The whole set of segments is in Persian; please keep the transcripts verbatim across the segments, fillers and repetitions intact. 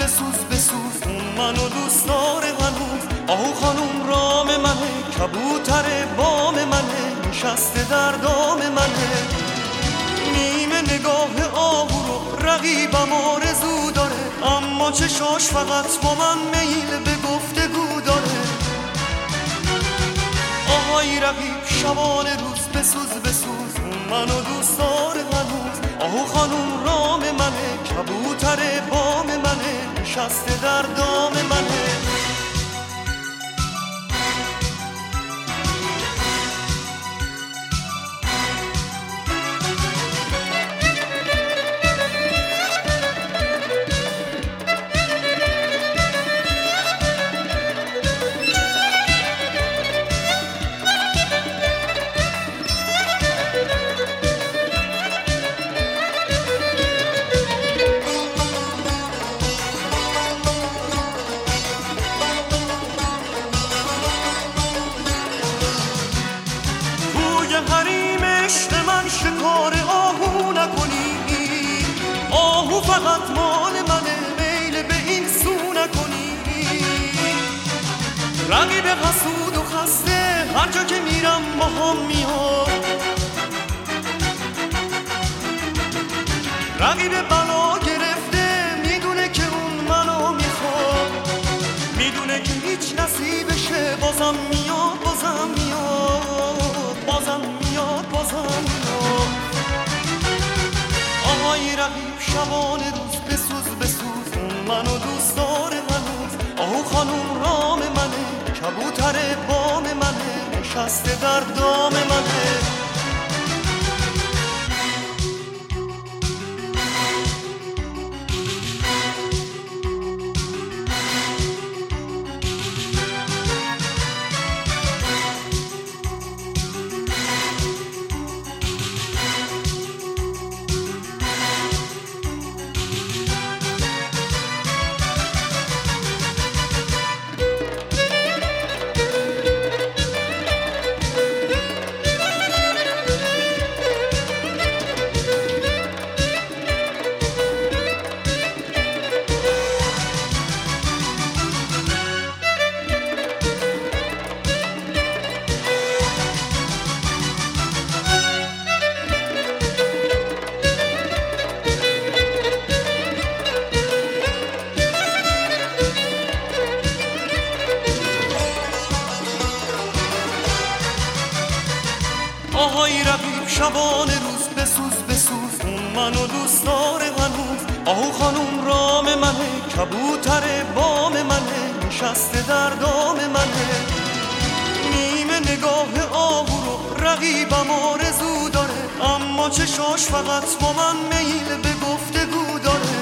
بسوز بسوز اون منو دوست داره هنوز. آهو خانوم رام منه، کبوتر بام منه، نشسته در دام منه. نیمه نگاه آهو رو رقیبم آرزو داره، اما چشاش فقط با من میل به گفتگو داره. آهای رقیب شبان روز بسوز بسوز اون منو دوست داره هنوز. آهو خانوم رام منه، کبوتر بام منه، نشسته در دام منه. شکار آهو نکنی، آهو فقط مال منه، میل به این سو نکنی. رقیب حسود و خسته هر جا که میرم با هم میاد، رقیب بلا گرفته میدونه که اون منو میخواد، میدونه که هیچ نصیبشه، بازم میاد بازم میاد بازم میاد بازم میاد. آهای رقیب شبان روز بسوز بسوز اون منو دوست داره هنوز. آهو خانوم رام منه، کبوتر بام منه، نشسته در دام منه. آهای رقیب شبان روز بسوز بسوز اون منو دوست داره هنوز. آهو خانوم رام منه، کبوتر بام منه، نشسته در دام منه. نیمه نگاه آهو رو رقیبم آرزو داره، اما چشاش فقط با من میل به گفتگو داره.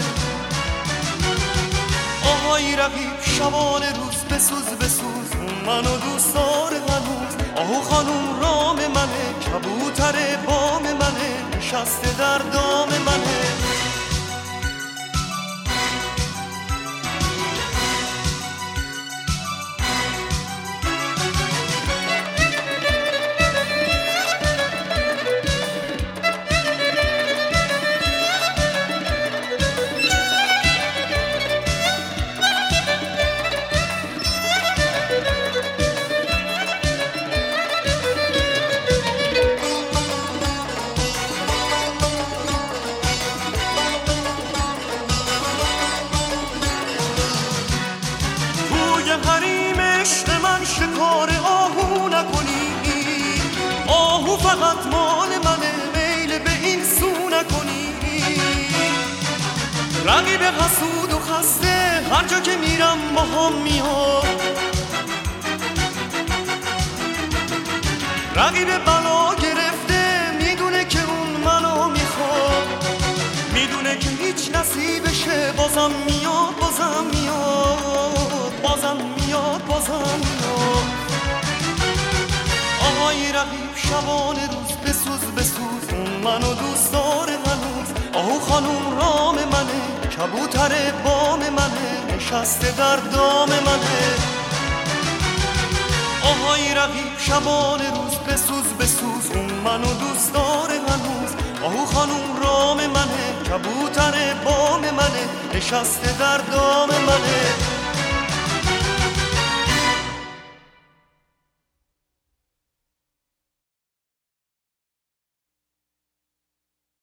آهای رقیب شبان روز بسوز بسوز اون منو دوست داره هنوز. آهو خانوم رام منه، کبوتر بام منه، نشسته در دام منه. حریم عشق من شکار آهو نکنی، آهو فقط مال منه، میل به این سو نکنی. رقیب حسود و خسته هر جا که میرم با هم میاد، رقیب بلا گرفته میدونه که اون منو میخواد، میدونه که هیچ نصیبشه، بازم میاد بازم میاد بازم میاد بازم میاد. آهای رقیب شبان روز بسوز بسوز اون منو دوست داره هنوز. آهو خانوم رام منه، کبوتر بام منه، نشسته در دام منه. آهای رقیب شبان روز بسوز بسوز اون منو دوست داره هنوز. آهو خانوم رام منه، کبوتر بام منه، نشسته در دام